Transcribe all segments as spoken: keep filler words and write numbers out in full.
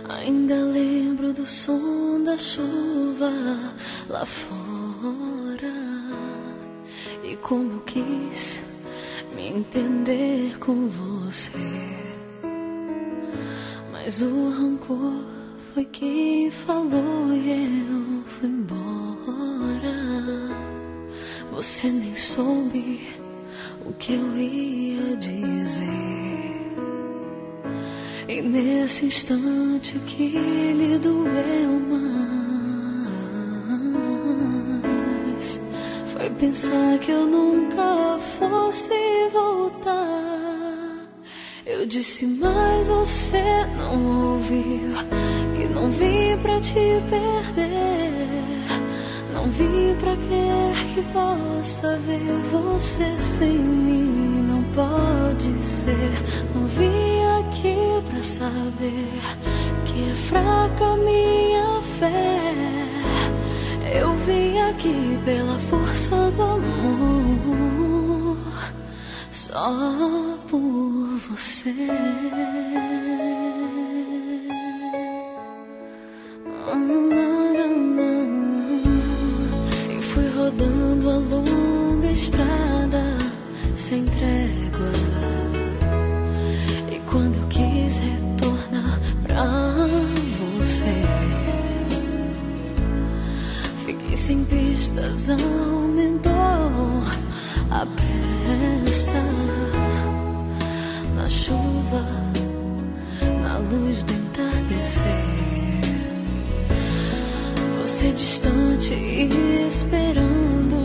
Ainda lembro do som da chuva lá fora e como eu quis me entender com você. Mas o rancor foi quem falou e eu fui embora. Você nem soube o que eu ia dizer. E nesse instante que lhe doeu mais foi pensar que eu nunca fosse voltar. Eu disse, mas você não ouviu, que não vim pra te perder. Não vim pra crer que possa ver você sem mim. Não pode ser. Não vim aqui pra saber que é fraca minha fé. Eu vim aqui pela força do amor, só por você. E fui rodando a longa estrada sem trégua. E quando eu quis retornar pra você, fiquei sem pistas, aumentou a pressa. Na chuva, na luz do entardecer, você distante e esperando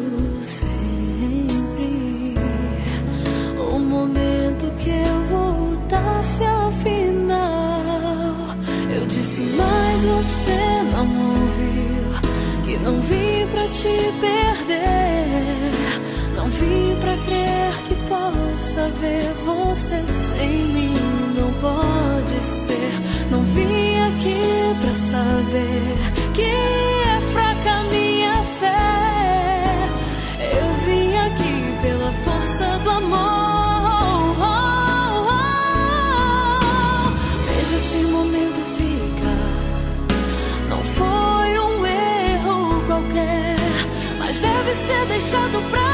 sempre o momento que eu voltasse afinal. Eu disse, mas você não ouviu, que não vim pra te perder. Não vim pra crer que possa ver você sem mim. Não pode ser. Não vim aqui pra saber que é fraca minha fé. Eu vim aqui pela força do amor. Veja esse momento fica. Não foi um erro qualquer, mas deve ser deixado pra